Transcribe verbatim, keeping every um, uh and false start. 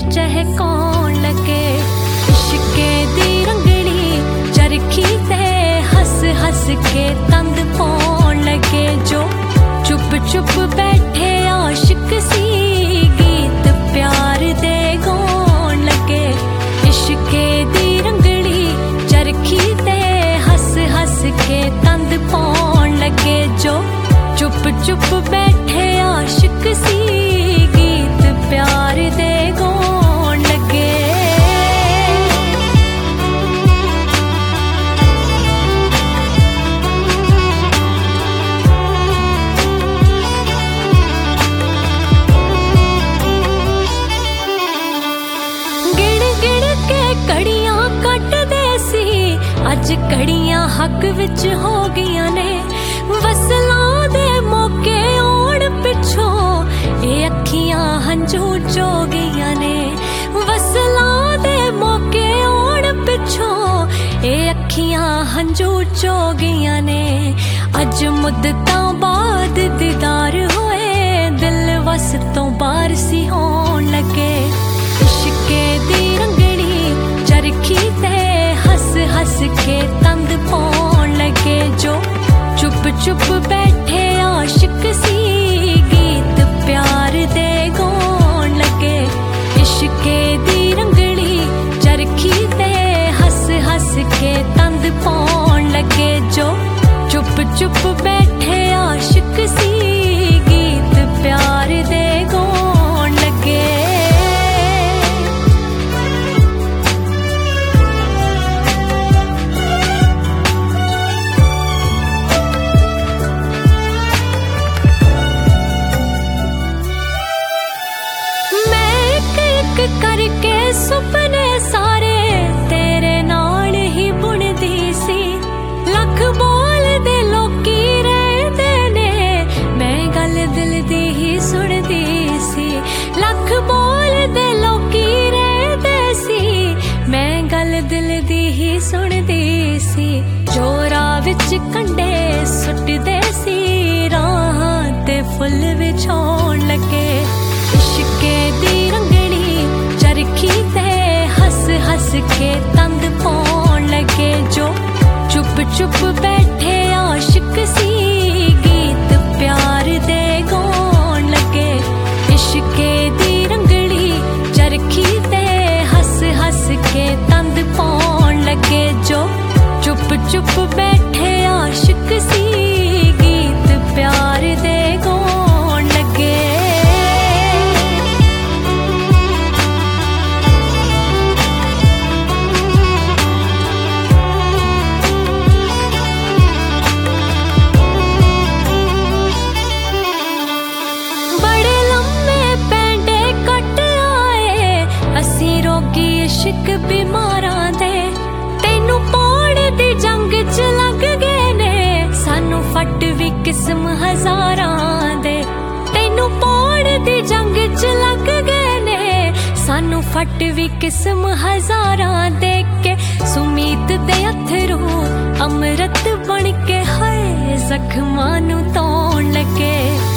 चहकाउण लगे। इश्के दी रंगली चरखी ते हस हस के तंद पाउण लगे। जो चुप चुप बैठे आशिक सी गीत प्यार दे गाउण लगे। इश्के दी रंगली चरखी ते हस हस के तंद पाउण लगे। जो चुप चुप बैठे आशिक सी गीत प्यार दे गाउण लगे। अज घड़ियां हक विच हो गईयां ने। वसलां दे मौके आउण पिछों ए अखियां हंझू चो गईयां ने। वसलां दे मौके आउण पिछों ए अखियां हंझू चो गईयां ने। अज मुद्दतां बाद दीदार होए दिल वस तो बाहर सी होण लगे। इश्के दी रंगली चरखी ते हस हस के तंद पाउण लगे। जो चुप चुप बैठे आशिक सी गीत प्यार दे गाउण लगे। इश्के दी रंगली चरखी ते हस हस के तंद पाउण लगे। जो चुप चुप बैठे आशिक सी गीत प्यार दे गाउण लगे। करके सुपने सारे तेरे नाल ही बुनदी सी। लख बोल दे लोकी रहंदे ने मैं गल दिल दी ही सुनदी सी। लख बोल दे लोकी रहंदे सी मैं गल दिल दी ही सुनदी सी। जो राह विच कंडे सुटदे सी राहां ते फुल विछाउण लगे। इश्के दी रंगली चरखी ते हस हस के तंद पाउण लगे। जो चुप चुप बैठे आशिक सी गीत प्यार दे गाउण लगे। इश्के दी रंगली चरखी ते हस हस के तंद पाउण लगे। जो चुप चुप बैठे आशिक सी गीत प्यार दे गाउण लगे। इश्क बीमारां दे तैनू पाउण दी जंग च लग गए ने। सानू फट भी किस्म हजारां दे तैनू पाउण दी जंग च लग गए ने। सानू फट भी किस्म हजारां दे के सुमीत दे अथरू अमृत बन के हाय जख्मां नू तौण लगे।